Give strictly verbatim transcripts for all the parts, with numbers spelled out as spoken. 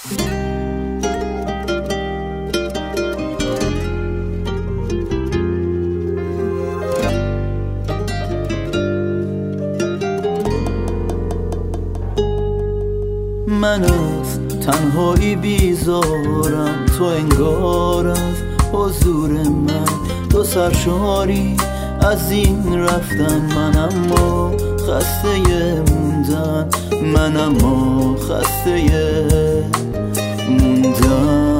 من از تنهایی بیزارم، تو انگار از حضور من تو سرشاری از این رفتن. من اما خسته موندن، من اما خسته موندن.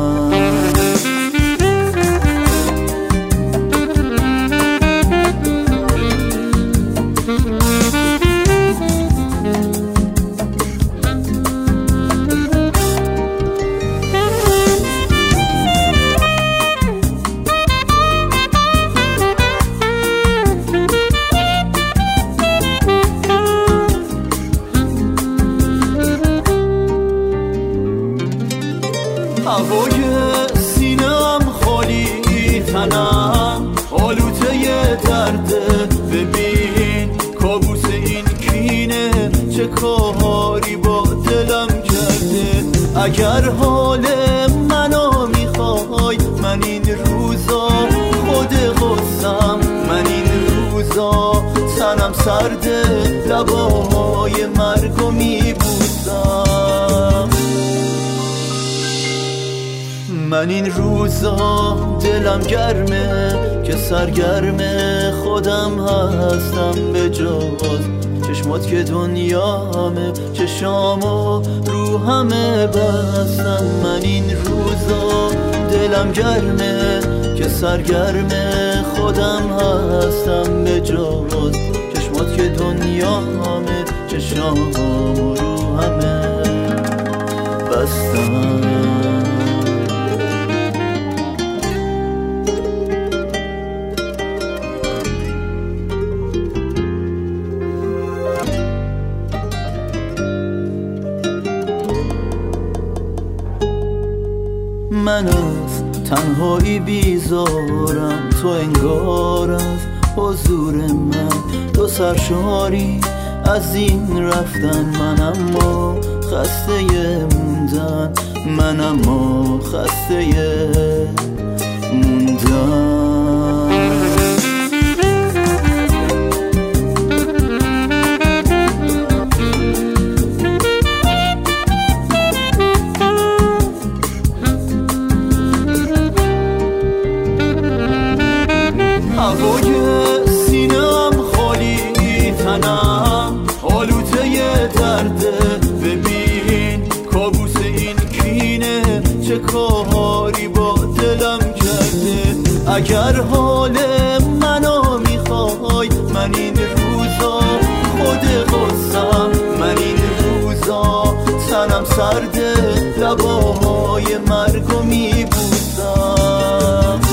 هوای سینم خالی، تنم آلوده درده. ببین کابوس این کینه چه کاری با دلم کرده. اگر حال منو میخوای، من این روزا خود غصم، من این روزا تنم سرده، لبای مرگو میبوسم. من این روزا دلم گرمه که سرگرمه خودم هستم به جاز چشمات که دنیامه، چشامو رو همه بستم. من این روزا دلم گرمه که سرگرمه خودم هستم به جاز چشمات که دنیامه، چشامو رو همه بستم. من از تنهایی بیزارم، تو انگار از حضور من تو سرشاری از این رفتن. من اما خسته موندن، من اما خسته موندن. هوای سینم خالی، تنم آلوده درده. ببین کابوس این کینه چه کاری با دلم کرده. اگر حال منو میخوای، من این روزا خود غصم، من این روزا تنم سرده، لبای مرگو میبوسم.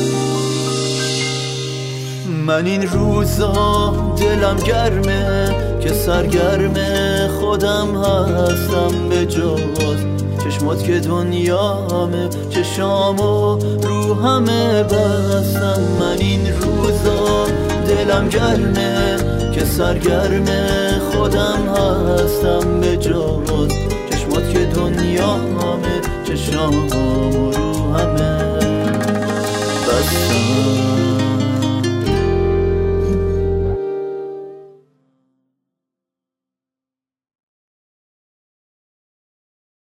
من این روزا دلم گرمه که سرگرمه خودم هستم به جاز چشمات که دنیامه، چشامو رو همه بستم. من این روزا دلم گرمه که سرگرمه خودم هستم به جاز